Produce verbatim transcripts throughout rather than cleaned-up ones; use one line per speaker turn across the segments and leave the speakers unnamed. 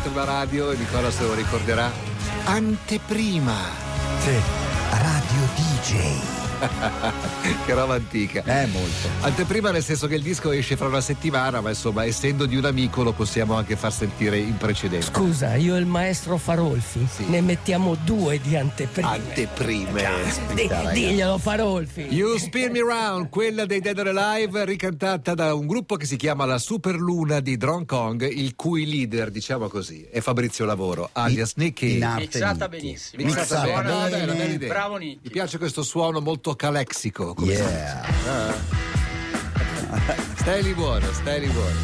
l'ultima radio, e Nicola se lo ricorderà, anteprima.
Sì, Radio D J.
Che roba antica.
Eh, molto.
Anteprima nel senso che il disco esce fra una settimana, ma insomma, essendo di un amico lo possiamo anche far sentire in precedenza.
Scusa, io e il maestro Farolfi
sì.
ne mettiamo due di anteprime.
Anteprime.
Di, diglielo Farolfi.
You Spin Me Round, quella dei Dead or Alive, ricantata da un gruppo che si chiama la Superluna di Drone Kong, il cui leader, diciamo così, è Fabrizio Lavoro, alias Nicky.
Mixata benissimo.
Mixata bene.
Suona
Bene,
bene.
bene, bene.
Bravo Nicky.
Mi piace questo suono molto calexico. Come
Yeah.
ah. Stai lì buono, stai lì buono.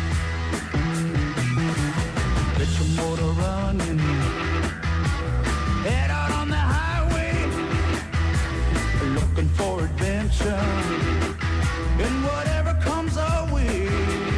Get your motor running. Head out on the highway. Looking for adventure. And whatever comes our way.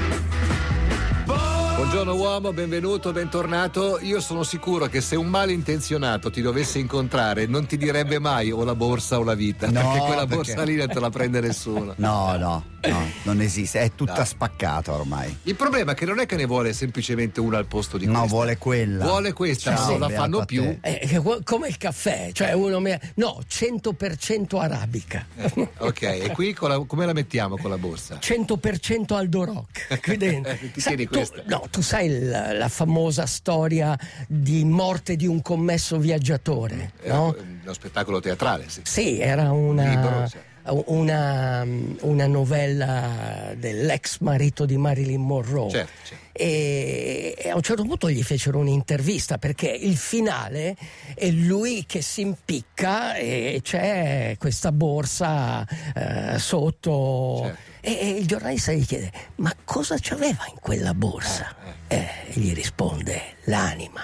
Buongiorno uomo, benvenuto, bentornato. Io sono sicuro che se un malintenzionato ti dovesse incontrare non ti direbbe mai o la borsa o la vita,
No,
perché quella
perché...
borsa lì non te la prende nessuno.
No, no, no, non esiste, è tutta
No.
spaccata ormai.
Il problema è che non è che ne vuole semplicemente una al posto di questa.
No, vuole quella.
Vuole questa,
Ciao,
ma non la
beato
fanno
a
più.
te.
Eh, come il caffè, cioè uno me... no, cento per cento arabica.
Eh, ok, e qui con la- come la mettiamo con la borsa?
cento per cento Aldo Rock qui dentro.
Ti
Sai,
tieni
tu,
questa?
no, tu sai la, la famosa storia di morte di un commesso viaggiatore,
È
no?
uno spettacolo teatrale, sì.
Sì, era una,
Libero, sì.
una, una novella dell'ex marito di Marilyn Monroe.
Certo, certo.
E, e a un certo punto gli fecero un'intervista perché il finale è lui che si impicca e c'è questa borsa eh, sotto.
Certo.
E, e il giornalista gli chiede: ma cosa c'aveva in quella borsa?
Eh,
Eh, e gli risponde: l'anima.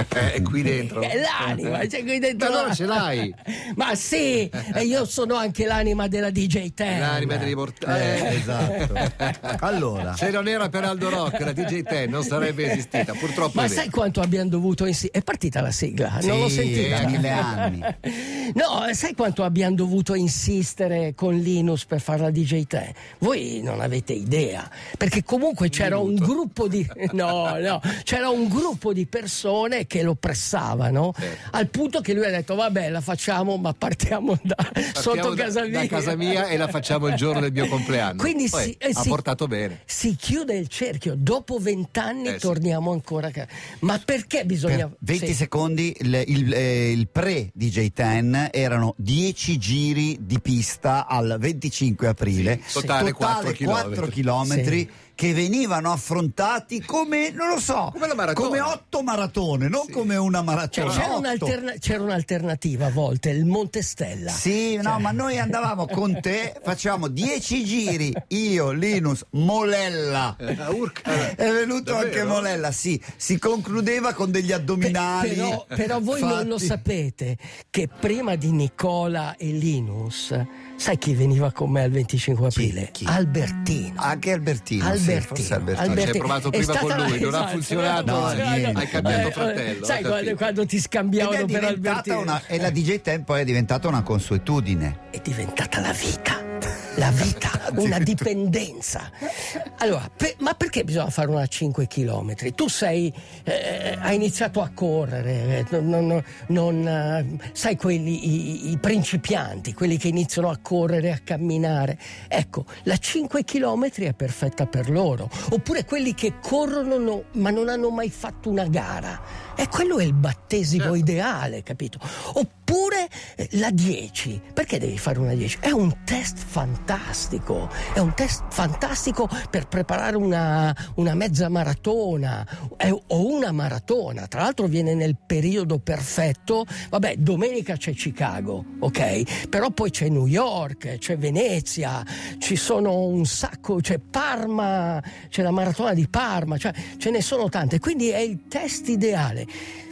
È qui dentro.
È l'anima, c'è qui dentro.
Ma no, ce l'hai.
Ma sì, e io sono anche l'anima della D J Ten.
L'anima dei mortali.
Eh, esatto. Allora,
Se non era per Aldo Rock, la D J Ten non sarebbe esistita, purtroppo.
Ma
è
sai
vero.
quanto abbiamo dovuto insistere? È partita la sigla,
sì,
non l'ho sentita.
mille anni.
No, sai quanto abbiamo dovuto insistere con Linus per fare la D J Ten? Voi non avete idea, perché comunque c'era un gruppo di no, no, c'era un gruppo di persone che lo pressavano,
Certo.
al punto che lui ha detto: vabbè, la facciamo, ma partiamo da sotto
Partiamo da-
casa mia.
da casa mia e la facciamo il giorno del mio compleanno.
Quindi
Poi
si, eh,
ha
si-
portato bene.
si chiude il cerchio. Dopo vent'anni
Eh, sì.
torniamo ancora a casa. Ma perché bisogna
Per venti
sì.
secondi il, il, eh, il pre-D J Ten erano dieci giri di pista al venticinque aprile,
Sì, totale quattro
quattro chilometri
Sì.
che venivano affrontati come, non lo so,
Come la maratona.
come otto maratone, non
Sì.
come una
Cioè,
maratona.
c'era,
otto.
un'alterna- c'era un'alternativa a volte, il Monte Stella.
Sì, no, ma noi andavamo con te, facciamo dieci giri, io, Linus, Molella.
Ah, urca.
È venuto
Davvero?
anche Molella, sì, si concludeva con degli
Pe-
addominali.
però, però voi non lo
fatti-
sapete che prima di Nicola e Linus, sai chi veniva con me al venticinque aprile?
chi?
Albertino.
Anche Albertino, sì,
Albertino,
forse Albertino.
Ci hai
Albertino.
provato
È
prima
stata
con lui,
la-
non ha
esatto,
funzionato,
non ha
no,
funzionato.
niente.
Hai cambiato
Eh,
fratello.
Sai
ho
quando,
capito.
quando ti
Ed
scambiavano
è
per
diventata
Albertino?
una, e la D J Ten poi è diventata una consuetudine.
È diventata la vita. La vita, una dipendenza. Allora, per- ma perché bisogna fare una cinque chilometri? Tu sei, eh, hai iniziato a correre, eh, non, non- non, eh, sai quelli, i, i principianti, quelli che iniziano a correre, a camminare. Ecco, la cinque chilometri è perfetta per loro. Oppure quelli che corrono no- ma non hanno mai fatto una gara. E quello è il battesimo
Certo.
ideale, capito? Oppure eh, la dieci. Perché devi fare una dieci? È un test fantastico. È un test fantastico per preparare una, una mezza maratona eh, o una maratona. Tra l'altro viene nel periodo perfetto. Vabbè, domenica c'è Chicago, ok? Però poi c'è New York, c'è Venezia, ci sono un sacco, c'è Parma, c'è la maratona di Parma, cioè ce ne sono tante. Quindi è il test ideale.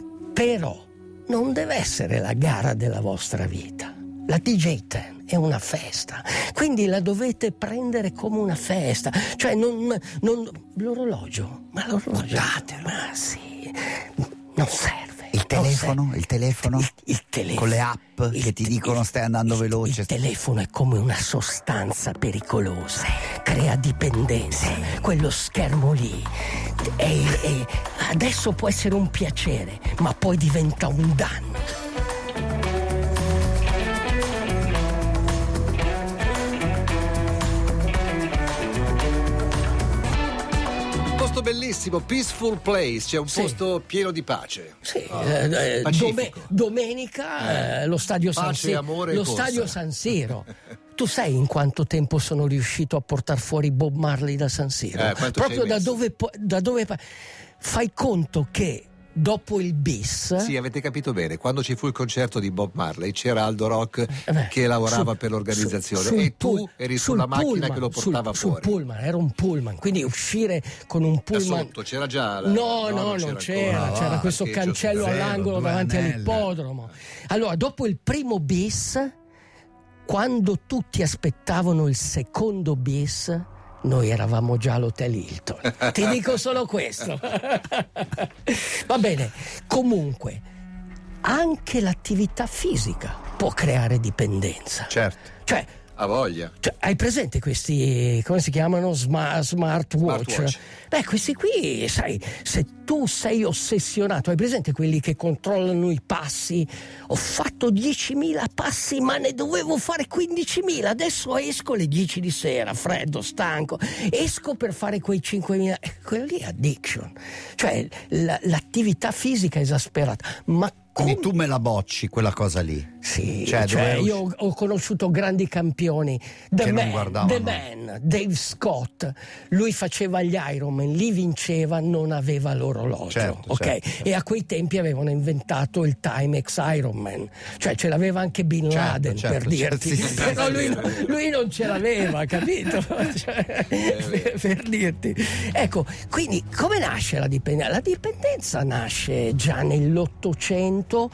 Però non deve essere la gara della vostra vita. La D J Ten è una festa, quindi la dovete prendere come una festa. Cioè non, non l'orologio, ma l'orologio, datelo, ma sì, non serve.
Il telefono, il telefono,
il, il telefono
con le app
il,
che ti dicono
il,
stai andando
il,
veloce.
Il telefono è come una sostanza pericolosa, crea dipendenza. Quello schermo lì è, è, adesso può essere un piacere, ma poi diventa un danno.
Bellissimo, Peaceful Place, c'è un
sì.
posto pieno di pace.
Sì,
oh,
eh, dome, domenica eh, lo stadio
pace,
San Siro,
amore
lo
e
stadio
corsa.
San Siro. Tu sai in quanto tempo sono riuscito a portare fuori Bob Marley da San Siro?
Eh,
Proprio da dove, da dove fai conto che dopo il bis.
Sì, avete capito bene, quando ci fu il concerto di Bob Marley c'era Aldo Rock
eh beh,
che lavorava
sul,
per l'organizzazione
sul,
e tu
sul,
eri sulla macchina
pullman,
che lo portava
sul,
fuori.
Sul pullman, era un pullman, quindi uscire con un pullman.
Da sotto c'era già la...
No, no, no, non c'era, c'era,
ancora.
c'era
Ah,
questo cancello
zero,
all'angolo
due
davanti
anelli.
all'ippodromo. Allora, dopo il primo bis, quando tutti aspettavano il secondo bis, noi eravamo già all'Hotel Hilton. Ti dico solo questo. Va bene, comunque, anche l'attività fisica può creare dipendenza.
Certo,
Cioè,
ha voglia.
cioè, hai presente questi, come si chiamano? Sma- smartwatch?
Smartwatch.
Beh, questi qui, sai, se tu sei ossessionato, hai presente quelli che controllano i passi? Ho fatto diecimila passi, ma ne dovevo fare quindicimila. Adesso esco alle dieci di sera, freddo, stanco. Esco per fare quei cinquemila. Quello lì è addiction. Cioè, la- l'attività fisica esasperata. Ma
Quindi tu me la bocci quella cosa lì.
sì,
Cioè,
cioè,
dove-
io ho conosciuto grandi campioni. The
Che non
Man,
guardavano.
The Man, Dave Scott. Lui faceva gli Ironman, li vinceva, non aveva l'orologio.
Certo,
ok?
certo, certo.
E a quei tempi avevano inventato il Timex Ironman. Cioè ce l'aveva anche Bin
Certo,
Laden,
certo,
per dirti.
certo, sì, sì,
Però
sì,
lui,
sì.
lui non ce l'aveva, capito? Cioè, per, per dirti. Ecco, quindi come nasce la dipendenza? La dipendenza nasce già nell'Ottocento,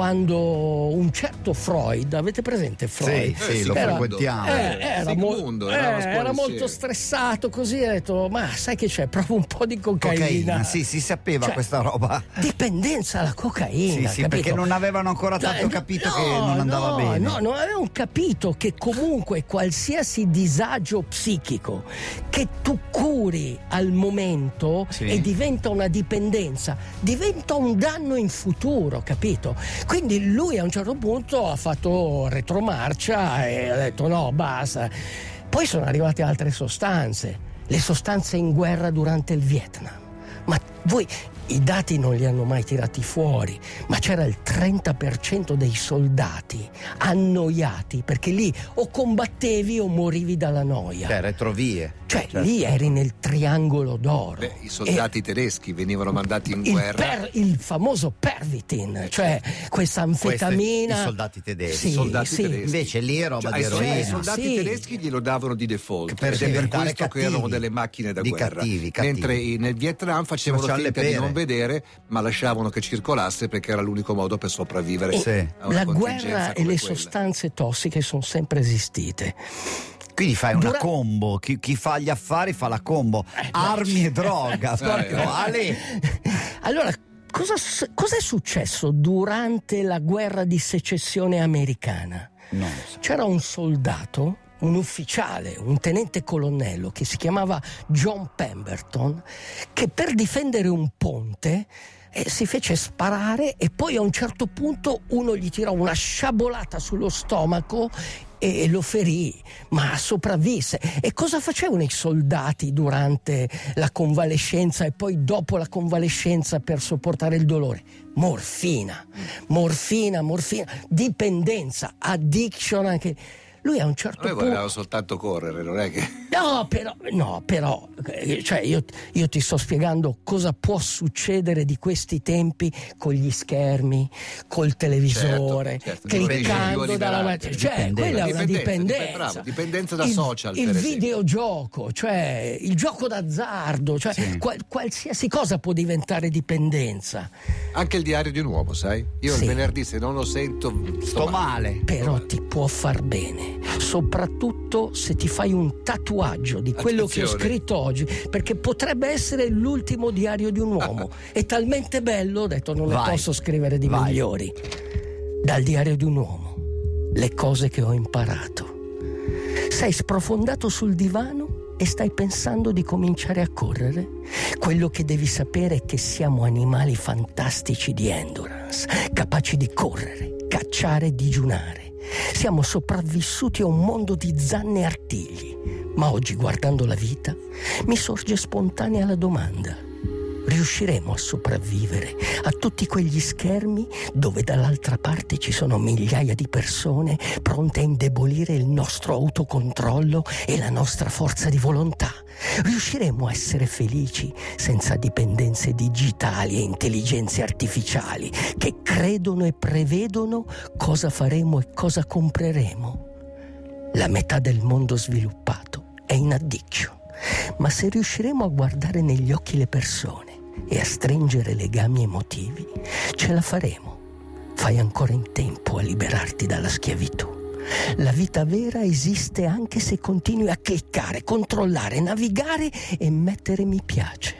quando un certo Freud, avete presente Freud?
Sì, sì, lo
Era-
frequentiamo.
eh, era, mo-
Sigmundo,
eh,
eravamo a scuola
era molto
insieme.
stressato così, ha detto ma sai che c'è, proprio un po' di cocaina.
Cocaina, sì, si sapeva
Cioè,
questa roba.
dipendenza alla cocaina,
Sì, sì,
capito?
perché non avevano ancora tanto
Eh,
capito
no,
che non andava
no,
bene.
No, non avevano capito che comunque qualsiasi disagio psichico che tu curi al momento
Sì.
e diventa una dipendenza, diventa un danno in futuro, capito? Quindi lui a un certo punto ha fatto retromarcia e ha detto no, basta. Poi sono arrivate altre sostanze, le sostanze in guerra durante il Vietnam. Ma voi i dati non li hanno mai tirati fuori, ma c'era il trenta per cento dei soldati annoiati, perché lì o combattevi o morivi dalla noia.
Cioè, retrovie.
Cioè,
Certo.
lì eri nel triangolo d'oro.
Beh, i soldati tedeschi venivano mandati in
il,
guerra.
per- il famoso Pervitin, cioè questa anfetamina.
Questi- i soldati tedeschi.
Sì,
soldati
sì.
tedeschi.
Invece lì è roba
Cioè,
di
ai soldati,
eroina.
ai soldati
Sì.
tedeschi glielo davano di default
Per
ed è per
diventare
questo
cattivi.
che erano delle macchine da
Di
guerra.
cattivi, cattivi.
Mentre i- nel Vietnam facevano
Facevano le
finta di
pere.
non vedere, ma lasciavano che circolasse perché era l'unico modo per sopravvivere.
Sì.
a una
La
contingenza
guerra e
come
le
quella.
sostanze tossiche sono sempre esistite.
Quindi fai una
Dura-
combo, chi, chi fa gli affari fa la combo, armi e droga, proprio,
eh.
Ale.
Allora, cosa è successo durante la guerra di secessione americana?
Non lo so.
C'era un soldato, un ufficiale, un tenente colonnello che si chiamava John Pemberton, che per difendere un ponte eh, si fece sparare e poi a un certo punto uno gli tirò una sciabolata sullo stomaco e lo ferì, ma sopravvisse. E cosa facevano i soldati durante la convalescenza e poi dopo la convalescenza per sopportare il dolore? Morfina, morfina, morfina, dipendenza, addiction anche. Lui a un certo
Noi
punto...
volevamo soltanto correre, non è che...
No, però, no, però, eh, cioè io, io ti sto spiegando cosa può succedere di questi tempi con gli schermi, col televisore,
Certo, certo,
cliccando
dipendenza
dalla
liberante.
mattina. Cioè,
Dipendenza.
quella è una
Dipendenza,
dipendenza.
dip- bravo, dipendenza da
il,
social,
Il
per esempio.
videogioco, cioè il gioco d'azzardo, cioè
Sì.
qual- qualsiasi cosa può diventare dipendenza.
Anche il diario di un uomo, sai? Io
Sì.
il venerdì se non lo sento sto,
Sto
male.
male.
Però ti può far bene. bene, soprattutto se ti fai un tatuaggio di quello
Attenzione.
che ho scritto oggi, perché potrebbe essere l'ultimo diario di un uomo. È talmente bello, ho detto non ne
Vai.
posso scrivere di
Vai.
migliori. Dal diario di un uomo, le cose che ho imparato. Sei sprofondato sul divano e stai pensando di cominciare a correre? Quello che devi sapere è che siamo animali fantastici di endurance, capaci di correre, cacciare e digiunare. Siamo sopravvissuti a un mondo di zanne e artigli, ma oggi, guardando la vita, mi sorge spontanea la domanda: riusciremo a sopravvivere a tutti quegli schermi dove dall'altra parte ci sono migliaia di persone pronte a indebolire il nostro autocontrollo e la nostra forza di volontà? Riusciremo a essere felici senza dipendenze digitali e intelligenze artificiali che credono e prevedono cosa faremo e cosa compreremo? La metà del mondo sviluppato è in addiction, ma se riusciremo a guardare negli occhi le persone e a stringere legami emotivi, ce la faremo. Fai ancora in tempo a liberarti dalla schiavitù. La vita vera esiste anche se continui a cliccare, controllare, navigare e mettere mi piace.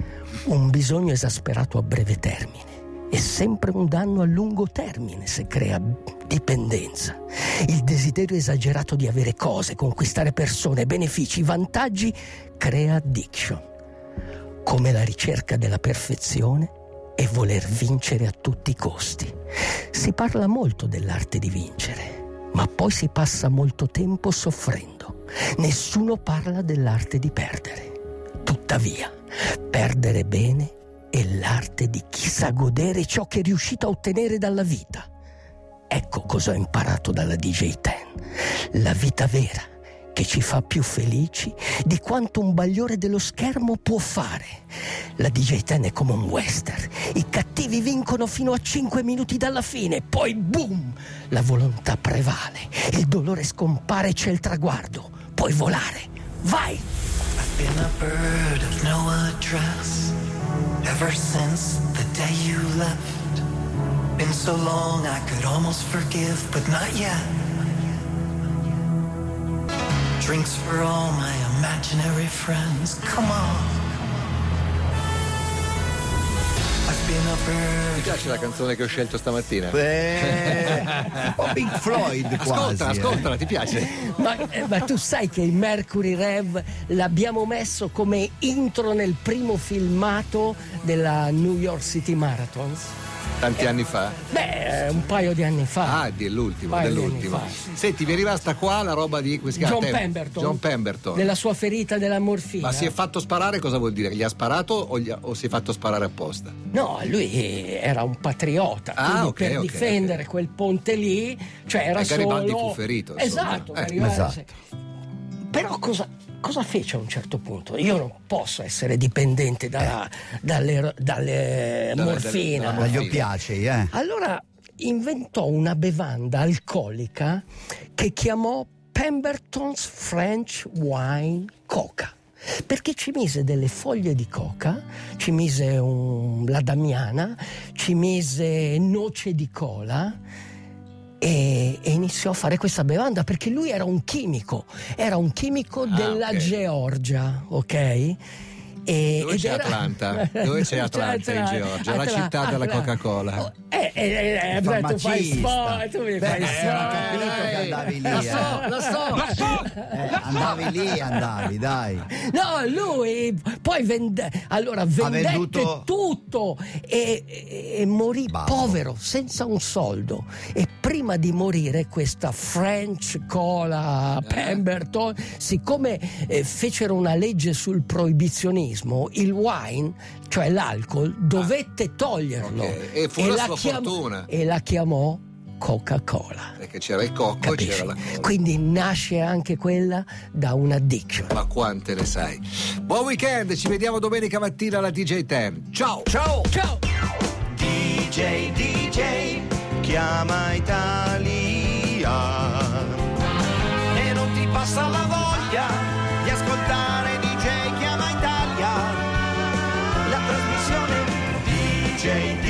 Un bisogno esasperato a breve termine è sempre un danno a lungo termine se crea dipendenza. Il desiderio esagerato di avere cose, conquistare persone, benefici, vantaggi crea addiction. Come la ricerca della perfezione e voler vincere a tutti i costi. Si parla molto dell'arte di vincere, ma poi si passa molto tempo soffrendo. Nessuno parla dell'arte di perdere. Tuttavia, perdere bene è l'arte di chi sa godere ciò che è riuscito a ottenere dalla vita. Ecco cosa ho imparato dalla D J Ten. La vita vera, che ci fa più felici di quanto un bagliore dello schermo può fare. La D J Ten è come un western. I cattivi vincono fino a cinque minuti dalla fine, poi boom! La volontà prevale, il dolore scompare e c'è il traguardo. Puoi volare. Vai!
I've been a bird of no address ever since the day you left. Been so long I could almost forgive, but not yet. Drinks for all my imaginary friends, come on. I've been a bird.
Mi piace la canzone che ho scelto stamattina?
Eh, o Pink Floyd quasi.
Ascolta, ascoltala, ti piace?
Ma, eh, ma tu sai che il Mercury Rev l'abbiamo messo come intro nel primo filmato della New York City Marathon?
Tanti anni fa?
Beh, un paio di anni fa.
Ah, dell'ultimo,
Paio di
dell'ultimo.
anni fa.
Senti, mi è rimasta qua la roba di come si chiama?
John
Te-
Pemberton.
John Pemberton.
Della sua ferita della morfina.
Ma si è fatto sparare, cosa vuol dire? Gli ha sparato o, gli ha- o si è fatto sparare apposta?
No, lui era un patriota,
Ah,
quindi
ok,
per
ok,
difendere
ok.
quel ponte lì, cioè era
E Garibaldi
solo...
fu ferito, insomma.
Esatto,
Eh,
Garibaldi-
esatto.
Però cosa, cosa fece a un certo punto? Io non posso essere dipendente dalla, dalle, dalle
Dalle-
morfine.
dalla-
Dagli oppiacei, eh.
Allora inventò una bevanda alcolica che chiamò Pemberton's French Wine Coca, perché ci mise delle foglie di coca, ci mise un, la damiana, ci mise noce di cola e, e iniziò a fare questa bevanda perché lui era un chimico, era un chimico della
ok.
Georgia, ok? E,
Dove
ed
c'è
era-
Atlanta? Dove c'è Atlanta in Georgia? La
Atlanta-
città della
Atlanta.
Coca-Cola.
Oh, Eh, eh, eh, eh, tu fai
farmacista.
sport, tu mi
Beh,
fai
eh,
sport.
ho capito che andavi lì,
La
eh.
so, la so. La so.
Eh, andavi lì, andavi, dai.
No, lui poi vende, allora vendette
venduto-
tutto e, e- e morì
Basta.
povero, senza un soldo. E prima di morire questa French Cola Pemberton, siccome eh, fecero una legge sul proibizionismo, il wine, cioè l'alcol, dovette toglierlo.
ok. E fu la sua
chiam-
fortuna.
E la chiamò Coca-Cola.
Perché c'era il cocco e
Capisci?
c'era la cola.
Quindi nasce anche quella da un'addiction.
Ma quante ne sai? Buon weekend, ci vediamo domenica mattina alla D J Ten. Ciao! Ciao!
Ciao!
D J, D J, chiama Italia. E non ti passa la voglia di ascoltare D J Chiama Italia. La trasmissione D J